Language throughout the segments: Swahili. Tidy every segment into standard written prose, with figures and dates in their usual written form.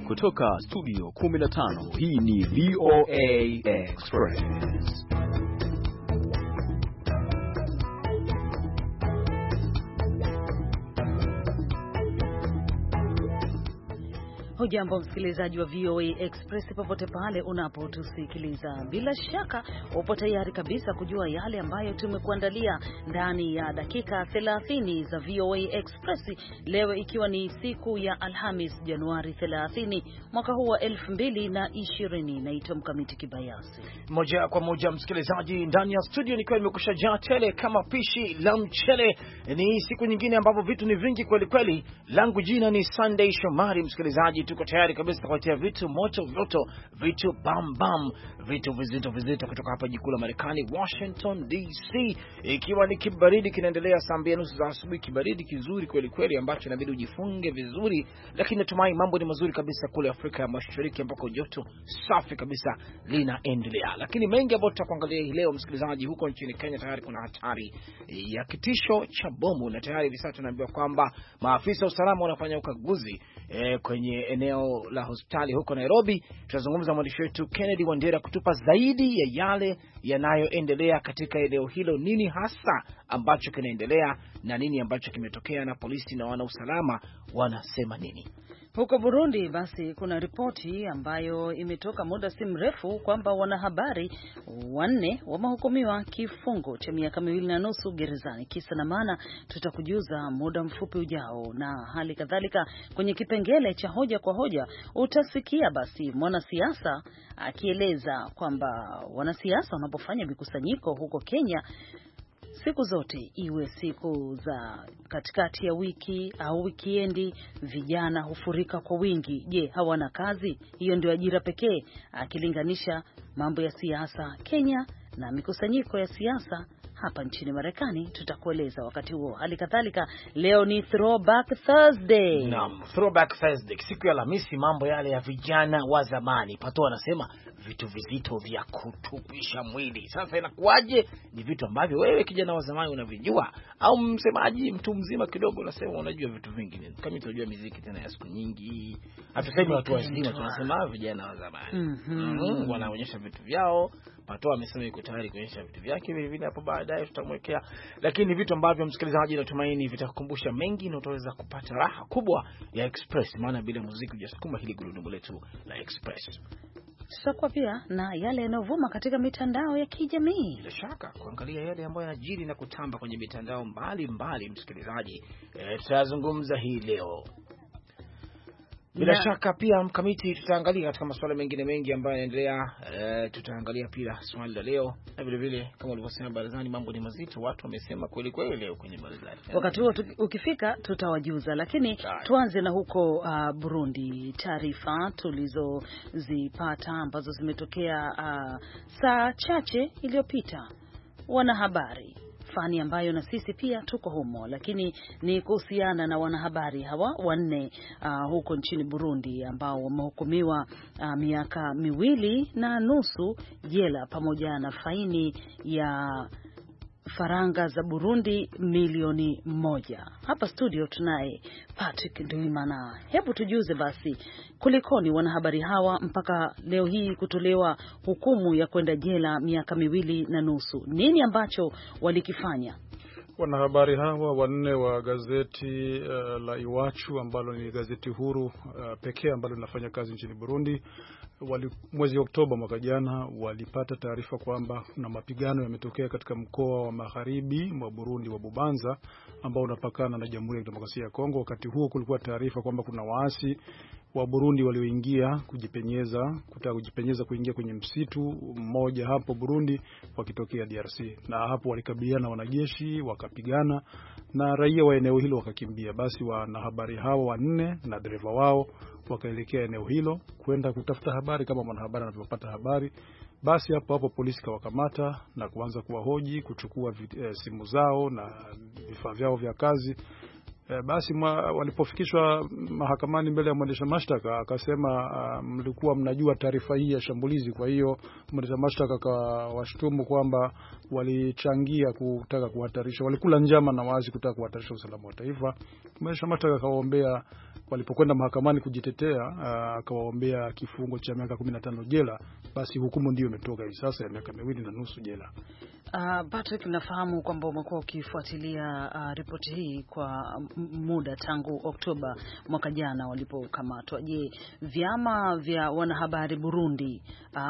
kutoka studio 15, hii ni VOA Express. Hujambo msikilizaji wa VOA Express popote pale unapotusikiliza. Bila shaka upo tayari kabisa kujua yale ambayo tumekuandalia ndani ya dakika 30 za VOA Express, leo ikiwa ni siku ya Alhamis Januari 30 mwaka huu wa 2020. Naitwa Mkamiti Kibayasi. Moja kwa moja msikilizaji, ndani ya studio nikiwa nimekushajaa tele kama pishi la mchele. Ni siku nyingine ambapo vitu ni vingi kweli kweli. Langu jina ni Sunday Shomari. Msikilizaji, tuko tayari kabisa kukuletea vitu moto, vitu bam bam, vitu vizito kutoka hapa jikuu la Marekani, Washington DC. Ikiwa ni kibaridi kinaendelea saa 2:30 za asubuhi, kibaridi kizuri kweli kweli ambacho inabidi ujifunge vizuri, lakini natumai mambo ni mazuri kabisa kule Afrika ya Mashariki ambako joto safi kabisa linaendelea. Lakini mengi ambayo tutakuangalia hii leo msikilizaji, huko nchini Kenya tayari kuna hatari ya kitisho cha bomu, na tayari hivi sasa tunaambiwa kwamba maafisa wa usalama wanafanya ukaguzi kwenye eneo la hospitali huko Nairobi. Tutazungumza mwandishi wetu Kennedy Wandera kutupa zaidi ya yale yanayoendelea katika eneo hilo, nini hasa ambacho kinaendelea na nini ambacho kimetokea, na polisi na wana usalama wanasema nini. Huko Burundi basi kuna ripoti ambayo imetoka muda si mrefu kwamba wanahabari 4 wamehukumiwa kifungo cha miaka 2.5 gerezani. Kisa na maana tutakujuza muda mfupi ujao, na hali kadhalika kwenye kipengele cha hoja kwa hoja utasikia basi mwanasiasa akieleza kwamba wanasiasa wanapofanya mikusanyiko huko Kenya siku zote, iwe siku za katikati ya wiki au wikiendi, vijana hufurika kwa wingi. Je, hawana kazi? Hiyo ndio ajira pekee? Akilinganisha mambo ya siasa Kenya na mikusanyiko ya siasa hapa nchini Marekani, tutakueleza wakati huo. Hali kadhalika leo ni Throwback Thursday. Naam, Throwback Thursday, siku ya Alhamisi, mambo yale ya vijana wa zamani. Pato anasema vitu vizito vya kutupisha mwili. Sasa inakuaje? Ni vitu ambavyo wewe kijana wa zamani unavijua, au msemaji mtu mzima kidogo unasema unajua vitu vingi. Kama tunajua muziki tena ya siku nyingi, hatusemi watu wazima, tunasema vijana wa zamani. Wanaonyesha vitu vyao. Pato amesema yuko tayari kuonyesha vitu vyake vile vile, hapo baadaye tutamwekea. Lakini vitu ambavyo msikilizaji natumaini vitakukumbusha mengi na utaweza kupata raha kubwa ya Express, maana bila muziki hujasukuma hili gurudumu letu la Express. Tutakuwa pia na yale yanayovuma katika mitandao ya kijamii. Bila shaka kuangalia yale ambayo yanajiri na kutamba kwenye mitandao mbali msikilizaji, tutazungumza hii leo. Bila shaka pia Mkamiti, tutaangalia katika masuala mengine mengi ambayo yanaendelea. Tutaangalia pia swali la leo, na vile vile kama ulivyosema barazani, mambo ni mazito, watu wamesema kweli kweli leo kwenye barazani. Wakati huo ukifika tutawajuza, lakini tuanze na huko Burundi. Taarifa tulizozipata ambazo zimetokea saa chache iliyopita, wanahabari fani ambayo na sisi pia tuko humo, lakini ni kuhusiana na wanahabari hawa 4 huko nchini Burundi ambao wamehukumiwa miaka 2.5 jela pamoja na faini ya faranga za Burundi milioni 1. Hapa studio tunaye Patrick Nduimana. Hebu tujuze basi, kulikoni wanahabari hawa mpaka leo hii kutolewa hukumu ya kwenda jela miaka 2.5? Nini ambacho walikifanya? Wanahabari hawa 4 wa gazeti la Iwachu ambalo ni gazeti huru pekee ambalo linafanya kazi nchini Burundi, mwezi Oktoba mwaka jana walipata taarifa kwamba kuna mapigano yametokea katika mkoa wa magharibi mwa Burundi wa Bubanza ambao unapakana na Jamhuri ya Kidemokrasia ya Kongo. Wakati huo kulikuwa taarifa kwamba kuna waasi wa Burundi walioingia kutaka kujipenyeza kuingia kwenye msitu mmoja hapo Burundi wakitokea DRC, na hapo walikabiliana na wanajeshi, wakapigana na raia wa eneo hilo wakakimbia. Basi wanahabari hao 4 na dereva wao wakaelekea eneo hilo kwenda kutafuta habari kama mwanahabari anavyopata habari. Basi hapo polisi kawakamata na kuanza kuwahoji, kuchukua simu zao na vifaa vyao vya kazi. Basi walipofikishwa mahakamani mbele ya mwendesha mashtaka akasema, mlikuwa mnajua taarifa hii ya shambulizi. Kwa hiyo mwendesha mashtaka akawashtumu kwamba walichangia kutaka kuhatarisha, walikula njama na wazi kutaka kuhatarisha usalama wa taifa. Mwendesha mashtaka akawaombea walipokwenda mahakamani kujitetea, akawaombea kifungo cha miaka 15 jela, basi hukumu ndiyo imetoka hivi sasa ya miaka 2.5 jela. Patrick, nafahamu kwamba umekuwa ukifuatilia ripoti hii kwa muda tangu Oktoba mwaka jana walipokamatwa. Je, vyama vya wanahabari Burundi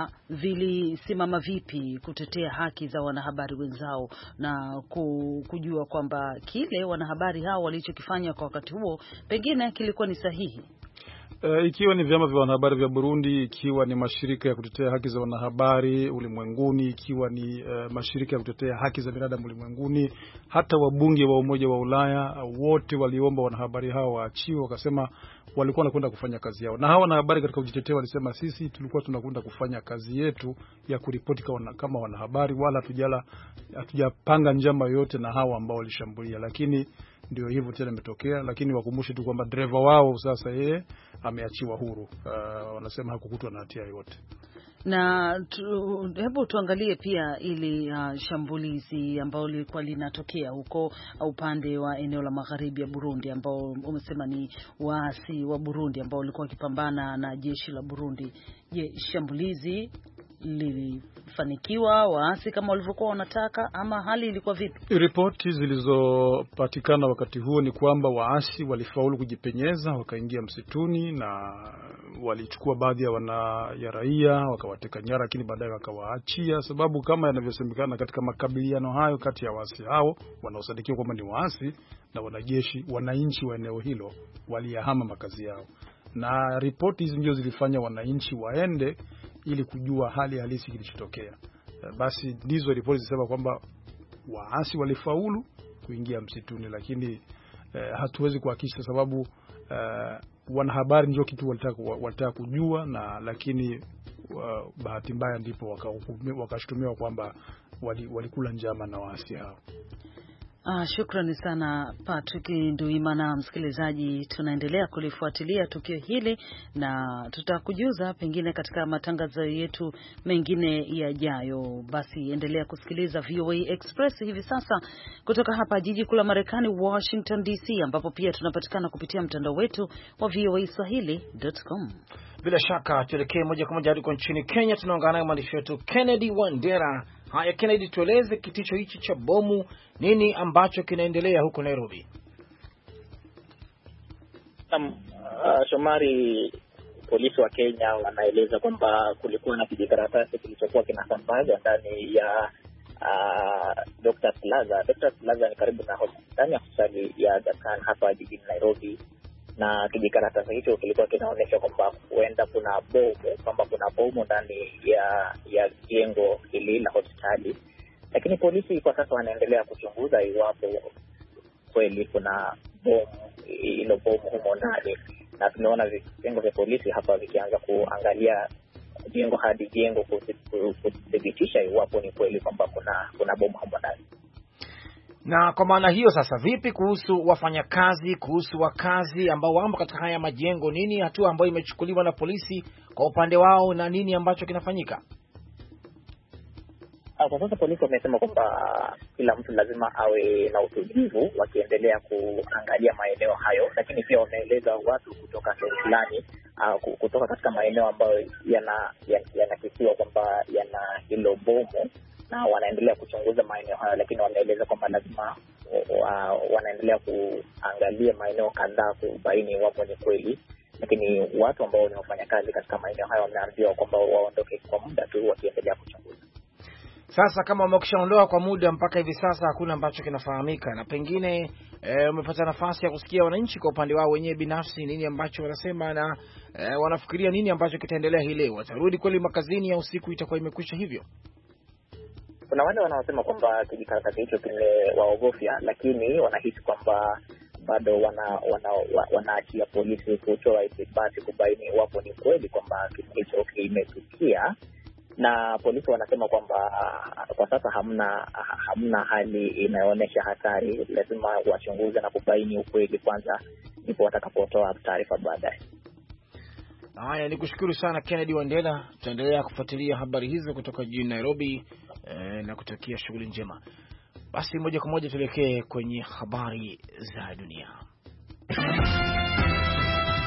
vilisimama vipi kutetea haki za wanahabari wenzao na kujua kwamba kile wanahabari hao walichokifanya kwa wakati huo pengine kilikuwa ni sahihi? Ikiwa ni vyama vya wanahabari vya Burundi, ikiwa ni mashirika ya kutetea haki za wanahabari ulimwenguni, ikiwa ni mashirika ya kutetea haki za binadamu ulimwenguni, hata wabunge wa Umoja wa Ulaya wote waliomba wanahabari hao waachiwe, wakasema walikuwa wanakwenda kufanya kazi yao. Na hawa wanahabari katika kujitetea walisema, sisi tulikuwa tunakwenda kufanya kazi yetu ya kuripoti kama wanahabari, wala hatujapanga njama yoyote na hawa ambao walishambulia. Lakini ndio hivyo tena imetokea. Lakini wakumbushe tu kwamba dereva wao sasa yeye ameachiwa huru. Wanasema hakukutwa na hatia yoyote. Na hebu tuangalie pia ili shambulizi ambalo lilikuwa linatokea huko upande wa eneo la magharibi ya Burundi, ambao umesema ni waasi wa Burundi ambao walikuwa wakipambana na jeshi la Burundi. Je, shambulizi lilifanikiwa waasi kama walivyokuwa wanataka ama hali ilikuwa vipi? Ripoti zilizopatikana wakati huo ni kwamba waasi walifaulu kujipenyeza, wakaingia msituni na walichukua baadhi ya raia wakawateka nyara, lakini baadaye wakawaachia, sababu kama yanavyosemekana katika makabiliano hayo kati ya waasi hao wanaosadikiwa kwamba ni waasi na wanajeshi, wananchi wa eneo hilo waliyahama makazi yao. Na ripoti hizi ndio zilifanya wananchi waende ili kujua hali halisi kilichotokea. Basi ndizo ripoti zisema kwamba waasi walifaulu kuingia msituni, lakini hatuwezi kuhakikisha sababu wanahabari ndio kitu walitaka kujua, na lakini bahati mbaya ndipo wakashutumiwa kwamba walikula njama na waasi hao. Shukrani sana Patrick Nduimana. Msikilizaji, tunaendelea kulifuatilia tukio hili na tutakujuza pengine katika matangazo yetu mengine yajayo. Basi endelea kusikiliza VOA Express hivi sasa kutoka hapa jiji kuu la Marekani, Washington DC, ambapo pia tunapatikana kupitia mtandao wetu wa voaswahili.com. Bila shaka tuelekee moja kwa moja hadi kwa nchini Kenya. Tunaungana na mwandishi wetu Kennedy Wandera. Haya Kennedy, tueleze kitisho hichi cha bomu, nini ambacho kinaendelea huko Nairobi? Shomari, polisi wa Kenya wanaeleza kwamba kulikuwa na kijikaratasi kilichokuwa kinasambazwa ndani ya Dr. Plaza. Dr. Plaza ni karibu na hospitali ya Aga Khan hapa jijini Nairobi, na kijikaratasi hicho kilikuwa kinaonyesha kwamba huenda kuna bomu ndani ya jengo hili la hospitali. Lakini polisi kwa sasa wanaendelea kuchunguza iwapo kweli kuna bomu humo ndani, na tumeona vitengo vya polisi hapa vikianza kuangalia jengo hadi jengo kuthibitisha iwapo ni kweli kwamba kuna bomu humo ndani. Na kwa maana hiyo sasa, vipi kuhusu wafanyakazi, kuhusu wakazi ambao wamo katika haya majengo? Nini hatua ambayo imechukuliwa na polisi kwa upande wao na nini ambacho kinafanyika? Kwa sasa polisi wamesema kwamba kila mtu lazima awe na utulivu wakiendelea kuangalia maeneo hayo, lakini pia wameeleza watu kutoka sehemu fulani, kutoka katika maeneo ambayo yanakisiwa kwamba yana hilo bomu, na wanaendelea kuchunguza maeneo hayo, lakini wanaeleza kwamba lazima wanaendelea kuangalia maeneo kadhaa kubaini iwapo ni kweli. Lakini watu ambao ni wafanyakazi katika maeneo hayo wameambiwa kwamba waondoke kwa muda tu wakiendelea kuchunguza. Sasa kama wamekishaondoa kwa muda mpaka hivi sasa hakuna ambacho kinafahamika, na pengine umepata nafasi ya kusikia wananchi kwa upande wao wenyewe binafsi nini ambacho wanasema na wanafikiria nini ambacho kitaendelea hii leo? Watarudi kweli makazini au siku itakuwa imekwisha hivyo? Kuna wale wanaosema kwamba kijikaratasi hicho kimewaogofya, lakini wanahisi kwamba bado wanaachia polisi kutoa ithibati kubaini iwapo ni kweli kwamba kitu hicho kimetukia. Na polisi wanasema kwamba kwa sasa hamna hali inayoonyesha hatari, lazima wachunguze na kubaini ukweli kwanza ndipo watakapotoa taarifa baadaye. Haya, nikushukuru sana Kennedy Wandera. Tutaendelea kufuatilia habari hizo kutoka jijini Nairobi na kutakia shughuli njema. Basi moja kwa moja tuelekee kwenye habari za dunia.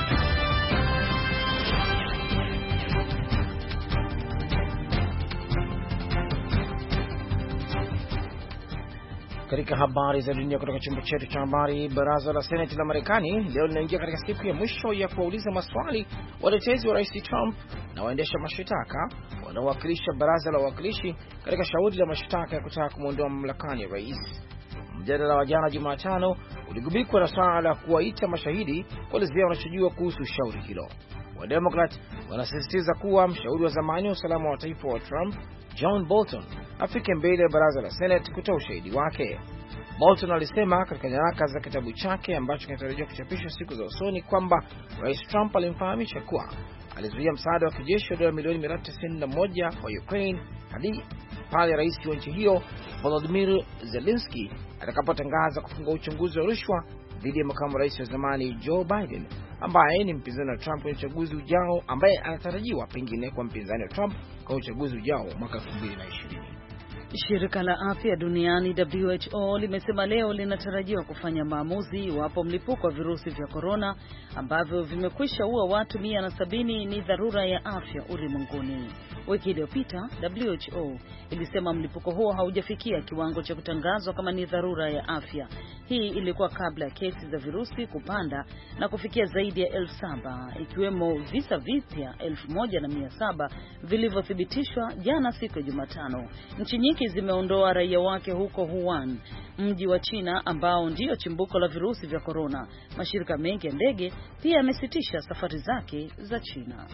Katika habari za dunia kutoka chumba chetu cha habari, baraza la Seneti la Marekani leo linaingia katika siku ya mwisho ya kuwauliza maswali watetezi wa Rais Trump na waendesha mashitaka wanaowakilisha baraza la wawakilishi katika shauri la mashtaka ya kutaka kumwondoa mamlakani rais. Mjadala wa jana Jumatano uligubikwa na swala la kuwaita mashahidi kuelezea wanachojua kuhusu shauri hilo. Wademokrat wanasisitiza kuwa mshauri wa zamani wa usalama wa taifa wa Trump, John Bolton, afike mbele ya baraza la Senate kutoa ushahidi wake. Bolton alisema katika nyaraka za kitabu chake ambacho kinatarajiwa kuchapishwa siku za usoni kwamba Rais Trump alimfahamisha kuwa alizuia msaada wa kijeshi wa dola milioni 391 kwa Ukraine hadi pale rais wa nchi hiyo Volodymyr Zelensky atakapotangaza kufungua uchunguzi wa rushwa dhidi ya makamu rais wa zamani Joe Biden ambaye ni mpinzani wa Trump kwenye uchaguzi ujao, ambaye anatarajiwa pengine kwa mpinzani wa Trump kwa uchaguzi ujao mwaka 2020. Shirika la Afya Duniani WHO limesema leo linatarajiwa kufanya maamuzi iwapo mlipuko wa virusi vya korona ambavyo vimekwisha ua watu 170 ni dharura ya afya ulimwenguni. Wiki iliyopita WHO ilisema mlipuko huo haujafikia kiwango cha kutangazwa kama ni dharura ya afya. Hii ilikuwa kabla ya kesi za virusi kupanda na kufikia zaidi ya 7,000 ikiwemo visa vipya 1,700 vilivyothibitishwa jana siku ya Jumatano. Nchi nyingi zimeondoa raia wake huko Wuhan, mji wa China ambao ndio chimbuko la virusi vya korona. Mashirika mengi ya ndege pia yamesitisha safari zake za China.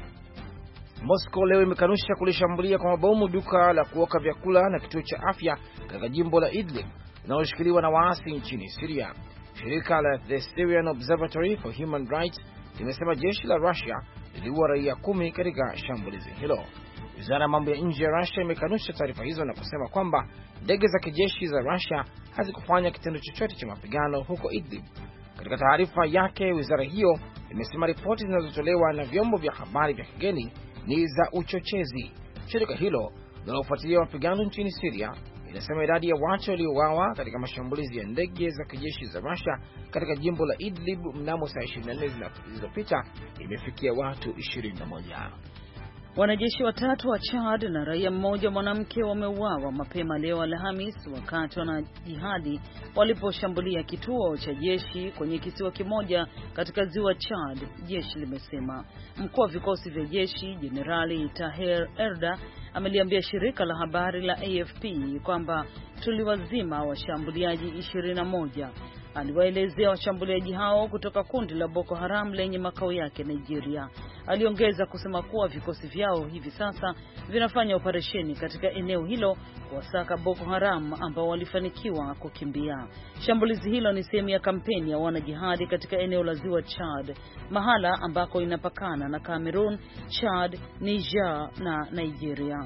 Moscow leo imekanusha kulishambulia kwa mabomu duka la kuoka vyakula na kituo cha afya katika jimbo la Idlib linaloshikiliwa na waasi nchini Syria. Shirika la The Syrian Observatory for Human Rights limesema jeshi la Russia liliua raia 10 katika shambulizi hilo. Wizara ya mambo ya nje ya Russia imekanusha taarifa hizo na kusema kwamba ndege za kijeshi za Russia hazikufanya kitendo chochote cha mapigano huko Idlib. Katika taarifa yake, wizara hiyo imesema ripoti zinazotolewa na vyombo vya habari vya kigeni ni za uchochezi. Shirika hilo linalofuatilia mapigano nchini Syria inasema idadi ya watu waliouawa katika mashambulizi ya ndege za kijeshi za Russia katika jimbo la Idlib mnamo saa 24 zilizopita imefikia watu 21. Wanajeshi 3 wa Chad na raia mmoja mwanamke wameuawa mapema leo Alhamisi wakati wanajihadi waliposhambulia kituo cha jeshi kwenye kisiwa kimoja katika ziwa Chad, jeshi limesema. Mkuu wa vikosi vya jeshi Jenerali Taher Erda ameliambia shirika la habari la AFP kwamba tuliwazima washambuliaji 21. Aliwaelezea washambuliaji hao kutoka kundi la Boko Haram lenye makao yake Nigeria. Aliongeza kusema kuwa vikosi vyao hivi sasa vinafanya operesheni katika eneo hilo kuwasaka Boko Haram ambao walifanikiwa kukimbia. Shambulizi hilo ni sehemu ya kampeni ya wanajihadi katika eneo la ziwa Chad, mahala ambako inapakana na Cameroon, Chad, Niger na Nigeria.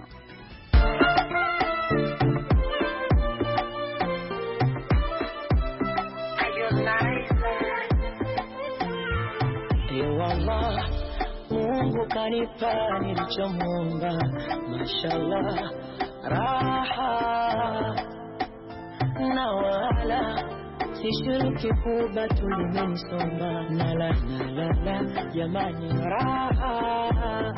Allah, Mungu kanipa nilichomwomba, mashallah, raha na wala sishiriki kuba tulimenisomba, la jamani, raha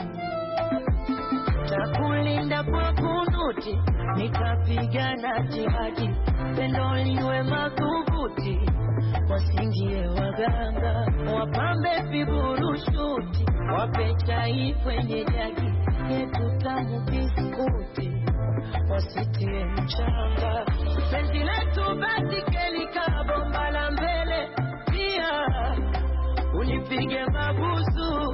takulinda kwa kunuti, nikapigana jihadi, pendo liwe madhubuti, wasingie waganga, wapambe viburushuti, wape chai kwenye jagi, yetu tamu biskuti, wasitie mchanga, penzi letu basikeli kabomba la mbele, pia unipige mabusu,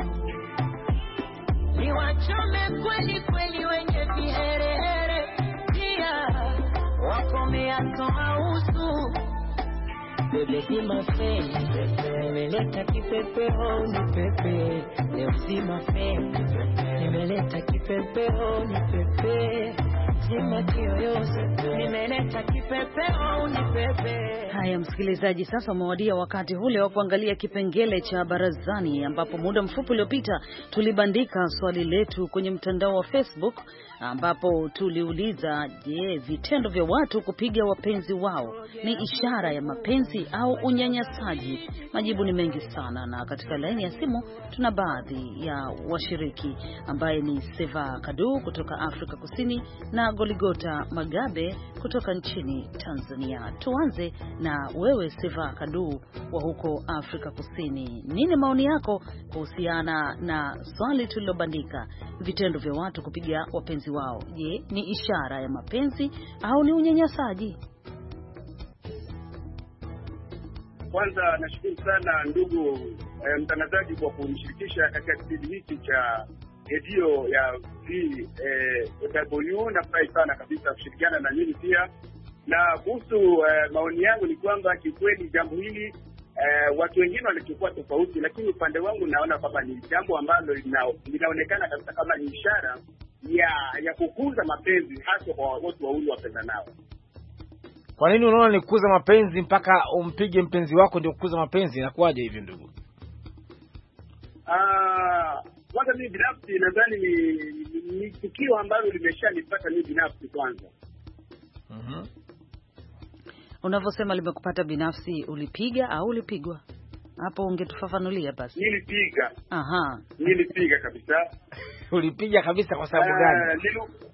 niwachome kweli kweli wenye viherehere, pia wakomea toausu. Bebe zima feni, nimeleta kipepeo ni pepe, leo zima feni, nimeleta kipepeo ni pepe, zima kiyoyozi, nimeleta kipepeo ni pepe. Haya msikilizaji, sasa umewadia wakati ule wa kuangalia kipengele cha barazani, ambapo muda mfupi uliopita tulibandika swali letu kwenye mtandao wa Facebook, ambapo tuliuliza, je, vitendo vya watu kupiga wapenzi wao ni ishara ya mapenzi au unyanyasaji? Majibu ni mengi sana, na katika laini ya simu tuna baadhi ya washiriki ambaye ni Seva Kadu kutoka Afrika Kusini na na Goligota Magabe kutoka nchini Tanzania. Tuanze na wewe Seva Kadu wa huko Afrika Kusini. Nini maoni yako kuhusiana na swali tulilobandika, vitendo vya watu kupiga wapenzi wao? Je, ni ishara ya mapenzi au ni unyanyasaji? Kwanza nashukuru sana ndugu mtangazaji kwa kunishirikisha katika kipindi hiki cha redio ya VW. Nafurahi sana kabisa kushirikiana na nyinyi pia. Na kuhusu maoni yangu ni kwamba kikweli jambo hili watu wengine walichukua tofauti, lakini upande wangu naona kwamba ni jambo ambalo linaonekana kabisa kama ni ishara ya kukuza mapenzi, hasa kwa watu wawili wapendanao. Kwa nini unaona ni kukuza mapenzi mpaka umpige mpenzi wako ndio kukuza mapenzi? Inakuwaje hivyo ndugu? Kwanza mimi binafsi nadhani ni tukio ambalo limeshanipata mimi binafsi kwanza. Unavyosema limekupata binafsi, ulipiga au ulipigwa? Hapo ungetufafanulia basi. Nilipiga. Nilipiga kabisa. Ulipiga kabisa kwa sababu gani?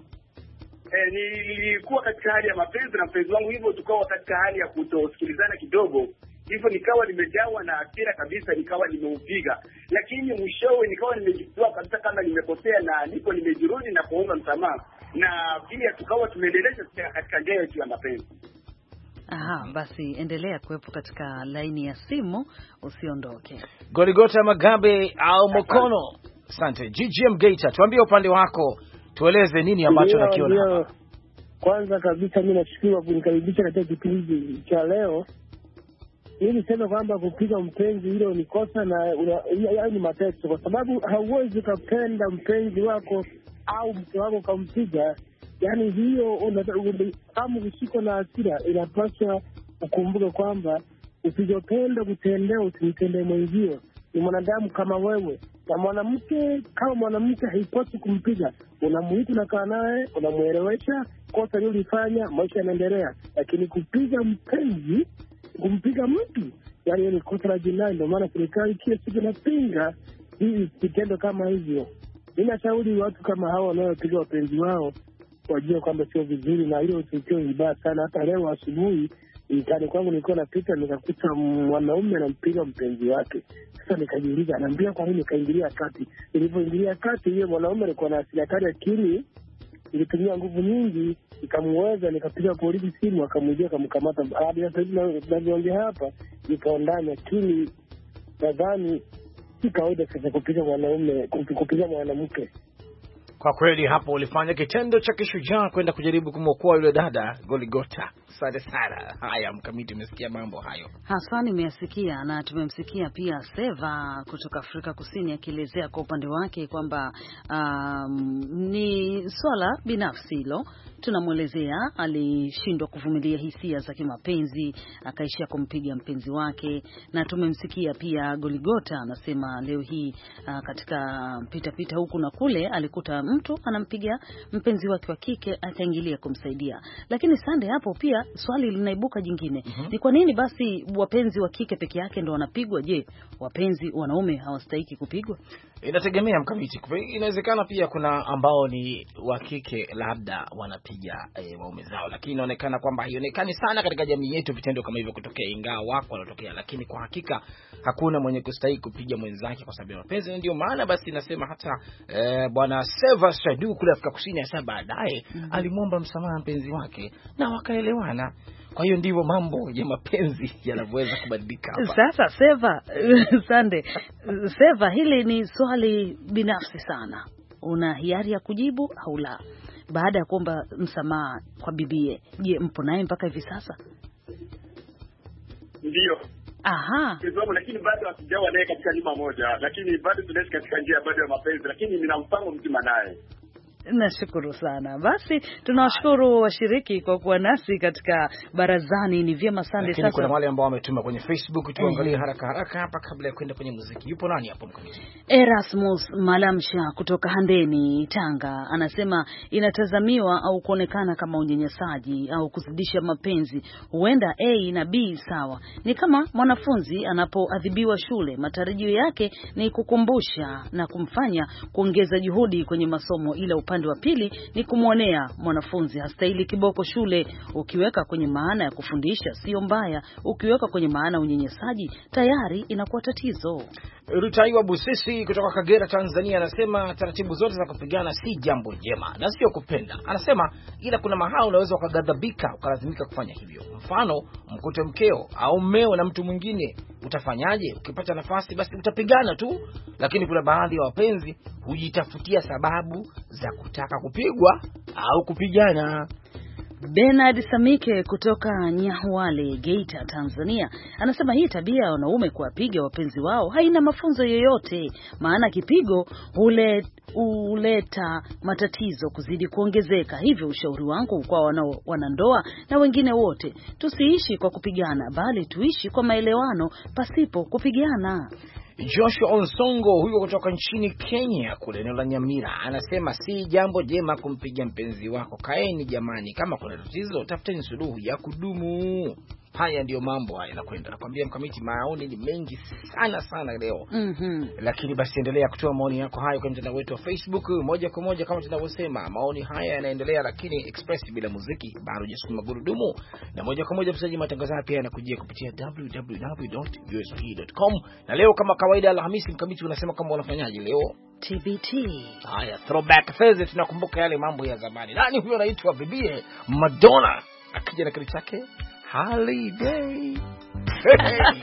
Nilikuwa katika hali ya mapenzi na mpenzi wangu, hivyo tukawa katika hali ya kutosikilizana kidogo. Hivyo nikawa nimejawa na hasira kabisa, nikawa nimeupiga. Lakini mwishowe nikawa nimejitoa kabisa kama nimekosea, na ndipo nimejirudi na kuomba msamaha. Na pia tukawa tumeendelea katika njia yetu ya mapenzi. Basi endelea kuwepo katika laini ya simu, usiondoke. Goligota Magabe au Mokono. Asante. GGM Geita, tuambie upande wako, tueleze nini ambacho nakiona hapa. Kwanza kabisa mimi nashukuru kunikaribisha katika kipindi cha leo. Mimi nisema kwamba kupiga mpenzi hilo ni kosa na ni mateso, kwa sababu hauwezi kupenda mpenzi wako au mke wako kumpiga. Yaani hiyo kama ukishiko na hasira, inapaswa ukumbuke kwamba usijopenda kutendea usimtendee mwenzio. Ni mwanadamu kama wewe, na mwanamke kama mwanamke haipaswi kumpiga. Unamuita na kaa naye, unamuelewesha kosa lilifanya, maisha yanaendelea. Lakini kupiga mpenzi, kumpiga mtu, yaani ni kosa la jinai. Ndio maana serikali kila siku inapinga hivi vitendo kama hivyo. Ninashauri watu kama hao wanaopiga wapenzi wao wajue kwamba sio vizuri, na hilo tukio ni baya sana. Hata leo asubuhi mtaani kwangu nilikuwa napita, nikakuta mwanaume anampiga mpenzi wake. Sasa nikajiuliza, anaambia kwa nini kaingilia kati? Nilipoingilia kati, yeye mwanaume alikuwa na hasira kali, lakini nilitumia nguvu nyingi, nikamweza, nikapiga polisi simu, akamjia, akamkamata. Hadi sasa hivi naongea hapa niko ndani, lakini nadhani si kawaida sasa kupiga mwanaume, kupiga mwanamke. Kwa kweli hapo ulifanya kitendo cha kishujaa kwenda kujaribu kumwokoa yule dada Goligota. Asante sana. Haya, Mkamiti, umesikia mambo hayo? Haswa nimeyasikia, na tumemsikia pia Seva kutoka Afrika Kusini akielezea kwa upande wake kwamba ni swala binafsi hilo. Tunamwelezea alishindwa kuvumilia hisia za kimapenzi, akaishia kumpiga mpenzi wake. Na tumemsikia pia Goligota anasema leo hii katika pita huku na kule alikuta mtu anampiga mpenzi wake wa kike, akaingilia kumsaidia. Lakini Sande, hapo pia swali linaibuka jingine. Ni kwa nini basi wapenzi wa kike peke yake ndo wanapigwa? Je, wapenzi wanaume hawastahili kupigwa? Inategemea, Mkamiti. Inawezekana pia kuna ambao ni wa kike labda wanapiga waume zao, lakini inaonekana kwamba haionekani sana katika jamii yetu vitendo kama hivyo kutokea, ingawa wako wanatokea. Lakini kwa hakika hakuna mwenye kustahili kupiga mwenzake kwa sababu ya mapenzi. Ndio maana basi nasema hata bwana Seva Kadu kule Afrika Kusini hasa baadaye alimwomba msamaha mpenzi wake na wakaelewana. Kwa hiyo ndivyo mambo ya mapenzi yanavyoweza kubadilika hapa. Sasa Seva, Sande, Seva, hili ni swali binafsi sana. Una hiari ya kujibu au la? Baada ya kuomba msamaha kwa bibie, je, mpo naye mpaka hivi sasa? Ndio. Lakini bado hatujawa naye katika nyumba moja, lakini bado tunaishi katika njia bado ya mapenzi, lakini nina mpango mzima naye. Nashukuru sana. Basi tunawashukuru washiriki kwa kuwa nasi katika barazani. Ni vyema Sunday. Sasa kuna wale ambao wametuma kwenye Facebook, tuangalie haraka hapa kabla ya kwenda kwenye muziki. Yupo nani hapo, Mkamiti? Erasmus Malamsha kutoka Handeni, Tanga, anasema inatazamiwa au kuonekana kama unyanyasaji au kuzidisha mapenzi. Huenda A na B sawa. Ni kama mwanafunzi anapoadhibiwa shule, matarajio yake ni kukumbusha na kumfanya kuongeza juhudi kwenye masomo, ila upande upande wa pili ni kumwonea mwanafunzi. Hastahili kiboko shule. Ukiweka kwenye maana ya kufundisha sio mbaya, ukiweka kwenye maana unyenyesaji tayari inakuwa tatizo. Rutaiwa Busisi kutoka Kagera, Tanzania anasema taratibu zote za kupigana si jambo jema na sio kupenda. Anasema ila kuna mahali unaweza ukagadhabika ukalazimika kufanya hivyo. Mfano, mkute mkeo au mmeo na mtu mwingine, utafanyaje? Ukipata nafasi basi utapigana tu. Lakini kuna baadhi ya wapenzi hujitafutia sababu za kutaka kupigwa au kupigana. Bernard Samike kutoka Nyahwale, Geita, Tanzania anasema hii tabia ya wanaume kuwapiga wapenzi wao haina mafunzo yoyote, maana kipigo huleta matatizo kuzidi kuongezeka. Hivyo ushauri wangu kwa wanandoa na wengine wote, tusiishi kwa kupigana bali tuishi kwa maelewano pasipo kupigana. Joshua Onsongo huyo kutoka nchini Kenya kule eneo la Nyamira anasema si jambo jema kumpiga mpenzi wako. Kaeni jamani, kama kuna tatizo tafuteni suluhu ya kudumu. Haya ndio mambo haya yanakwenda. Nakwambia Mkamiti, maoni ni mengi sana leo. Lakini basi endelea kutoa maoni yako hayo kwenye mtandao wetu wa Facebook moja kwa moja kama tunavyosema. Maoni haya yanaendelea, lakini express bila muziki bado hujasukuma gurudumu. Na moja kwa moja msaji matangazo haya pia yanakujia kupitia www.voaswahili.com. Na leo kama kawaida Alhamisi, Mkamiti, unasema kama unafanyaje leo? TBT. Haya, throwback Thursday, tunakumbuka yale mambo ya zamani. Nani huyo anaitwa bibie Madonna akija na kile chake Holiday. Hey.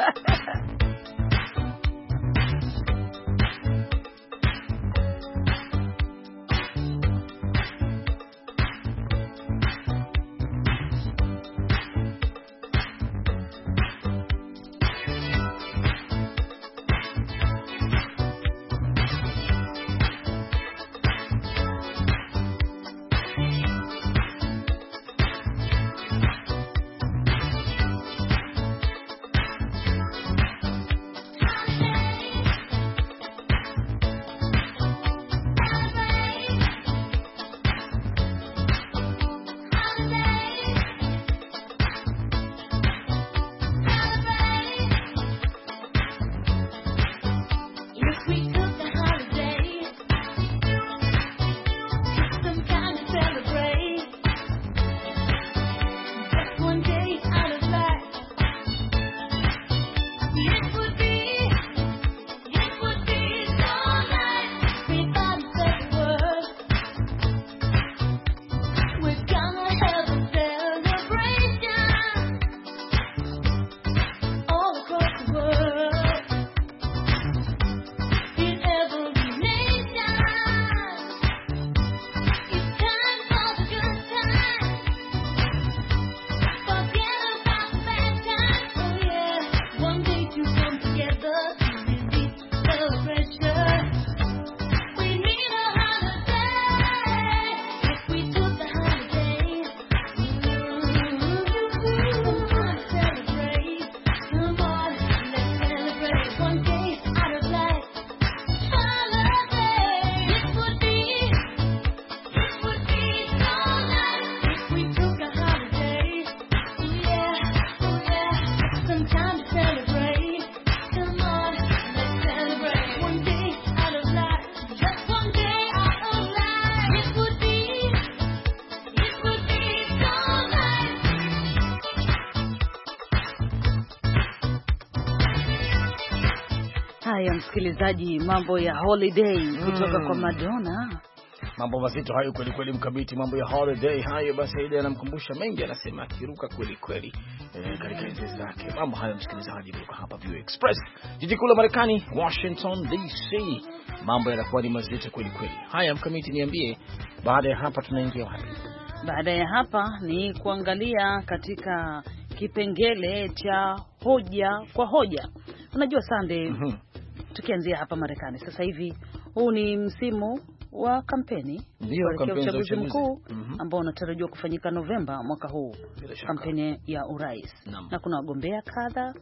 Haya msikilizaji, mambo ya Holiday kutoka kwa Madonna. Mambo mazito hayo kweli kweli Mkamiti, mambo ya Holiday hayo. Basi ile anamkumbusha mengi, anasema akiruka kweli kweli katika enzi zake. Mambo hayo msikilizaji, kutoka hapa View Express, jiji kuu la Marekani, Washington DC. Mambo yanakuwa ni mazito kweli kweli. Haya Mkamiti, niambie, baada ya hapa tunaingia wapi? Baada ya hapa ni kuangalia katika kipengele cha hoja kwa hoja. Unajua Sunday, tukianzia hapa Marekani sasa hivi, huu ni msimu wa kampeni kwa uchaguzi mkuu ambao unatarajiwa kufanyika Novemba mwaka huu, kampeni ya urais. Na kuna wagombea kadha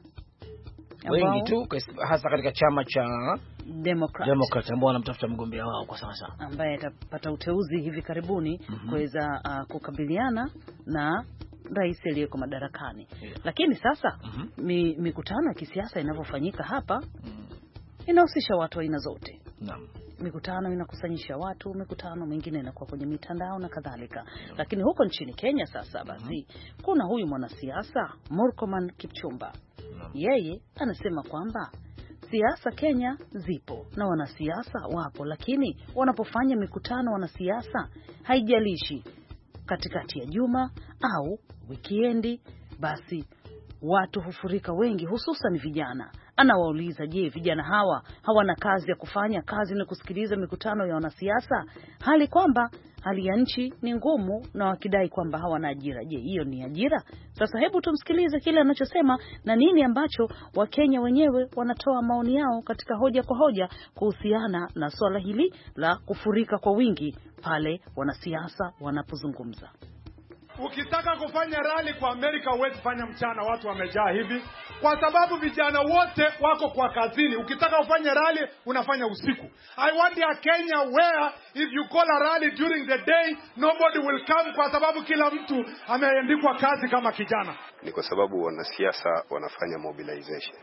wengi tu, hasa katika chama cha Democrat ambao wanamtafuta mgombea wao kwa sasa ambaye atapata uteuzi hivi karibuni kuweza kukabiliana na rais aliyeko madarakani. Lakini sasa mikutano ya kisiasa inavyofanyika hapa inahusisha watu aina zote. Naam. Mikutano inakusanyisha watu, mikutano mingine inakuwa kwenye mitandao na kadhalika. Lakini huko nchini Kenya sasa basi kuna huyu mwanasiasa Murkomen Kipchumba. Yeye anasema kwamba siasa Kenya zipo na wanasiasa wapo, lakini wanapofanya mikutano wanasiasa, haijalishi katikati ya juma au wikiendi, basi watu hufurika wengi, hususan vijana. Anawauliza, je, vijana hawa hawana kazi ya kufanya? Kazi ni kusikiliza mikutano ya wanasiasa, hali kwamba hali ya nchi ni ngumu, na wakidai kwamba hawana ajira. Je, hiyo ni ajira? Sasa hebu tumsikilize kile anachosema na nini ambacho Wakenya wenyewe wanatoa maoni yao katika hoja kwa hoja kuhusiana na swala hili la kufurika kwa wingi pale wanasiasa wanapozungumza. Ukitaka kufanya rally kwa Amerika huwezi fanya mchana, watu wamejaa hivi, kwa sababu vijana wote wako kwa kazini. Ukitaka ufanye rally unafanya usiku. I want a Kenya where if you call a rally during the day nobody will come, kwa sababu kila mtu ameandikwa kazi kama kijana. Ni kwa sababu wanasiasa wanafanya mobilization.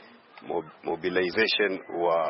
Mobilization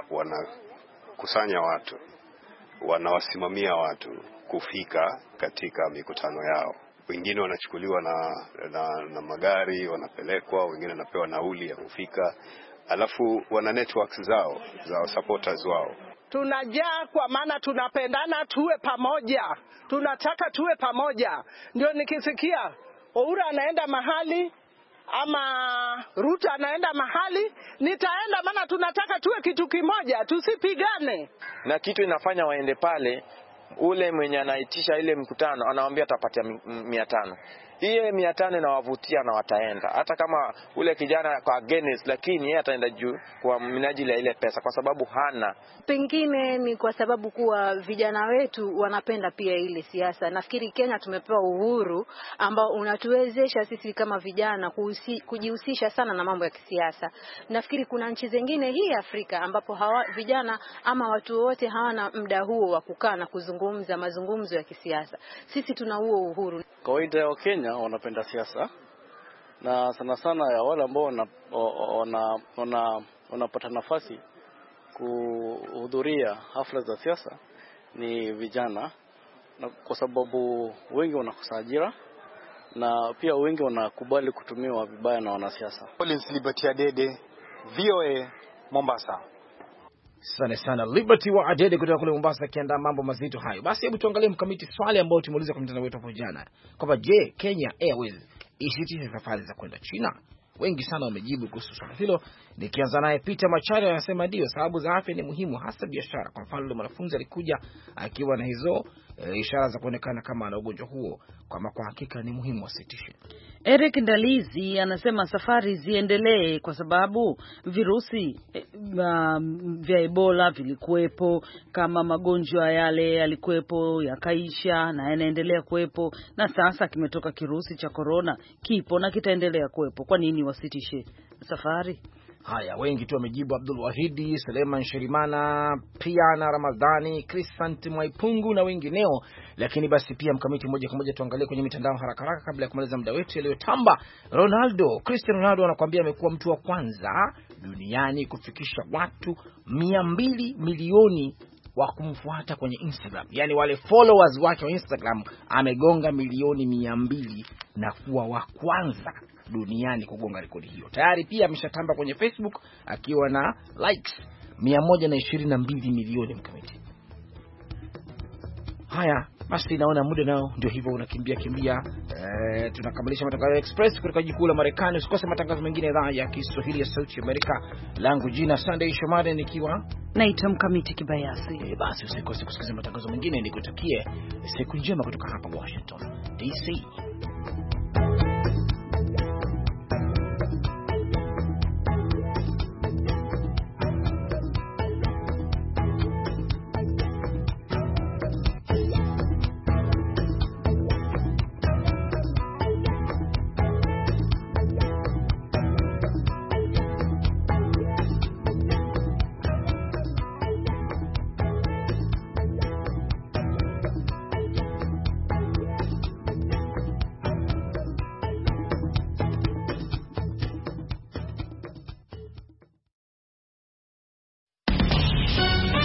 wanakusanya watu, wanawasimamia watu kufika katika mikutano yao. Wengine wanachukuliwa na magari, wanapelekwa, wengine wanapewa nauli ya kufika. Alafu wana networks zao za supporters wao. Tunajaa kwa maana tunapendana, tuwe pamoja. Tunataka tuwe pamoja. Ndio nikisikia Oura anaenda mahali ama Ruto anaenda mahali, nitaenda, maana tunataka tuwe kitu kimoja, tusipigane. Na kitu inafanya waende pale, ule mwenye anaitisha ile mkutano anawaambia atapatia 500. Hiyo 500 inawavutia na wataenda. Hata kama ule kijana kwa against, lakini yeye ataenda juu kwa minajili ya ile pesa, kwa sababu hana. Pengine ni kwa sababu kuwa vijana wetu wanapenda pia ile siasa. Nafikiri Kenya tumepewa uhuru ambao unatuwezesha sisi kama vijana kujihusisha sana na mambo ya kisiasa. Nafikiri kuna nchi zingine hii Afrika ambapo vijana ama watu wote hawana muda huo wa kukaa na kuzungumza mazungumzo ya kisiasa. Sisi tuna huo uhuru. Kawaida wa Kenya wanapenda siasa, na sana sana ya wale ambao wanapata nafasi kuhudhuria hafla za siasa ni vijana, na kwa sababu wengi wanakosa ajira na pia wengi wanakubali kutumiwa vibaya na wanasiasa. Collins Liberty Adede, VOA Mombasa. Sana Liberty wa Adede kutoka kule Mombasa akiandaa mambo mazito hayo. Basi hebu tuangalie mkamiti swali ambao tumeuliza kwa mtandao wetu hapo jana. Kwamba je, Kenya Airways isitishe safari za kwenda China? Wengi sana wamejibu kuhusu swali hilo. Nikianza naye Peter Machari anasema ndio, sababu za afya ni muhimu, hasa biashara. Kwa mfano, mwanafunzi alikuja akiwa na hizo ishara za kuonekana kama ana ugonjwa huo, kwa hakika ni muhimu wasitishe. Eric Ndalizi anasema safari ziendelee kwa sababu virusi vya Ebola vilikuwepo, kama magonjwa yale yalikuwepo yakaisha na yanaendelea kuwepo, na sasa kimetoka kirusi cha corona kipo na kitaendelea kuwepo. Kwa nini wasitishe safari? Haya, wengi tu wamejibu: Abdul Wahidi, Suleiman Sherimana, pia na Ramadhani, Crisant Mwaipungu na wengineo. Lakini basi pia mkamiti moja kwa moja tuangalie kwenye mitandao haraka kabla ya kumaliza muda wetu iliyotamba. Cristiano Ronaldo anakuambia amekuwa mtu wa kwanza duniani kufikisha watu 200 milioni wa kumfuata kwenye Instagram. Yaani wale followers wake wa Instagram amegonga milioni 200 na kuwa wa kwanza duniani kugonga rekodi hiyo. Tayari pia ameshatamba kwenye Facebook akiwa na likes 122 milioni mkamiti. Haya, basi naona muda nao ndio hivyo unakimbia. Tunakamilisha matangazo ya Express kutoka jikuu la Marekani. Usikose matangazo mengine idhaa ya Kiswahili ya Sauti ya Amerika. Langu jina Sunday Shomari, nikiwa naitwa Mkamiti Kibayasi. Basi usikose kusikiliza matangazo mengine. Nikutakie siku njema kutoka hapa Washington DC.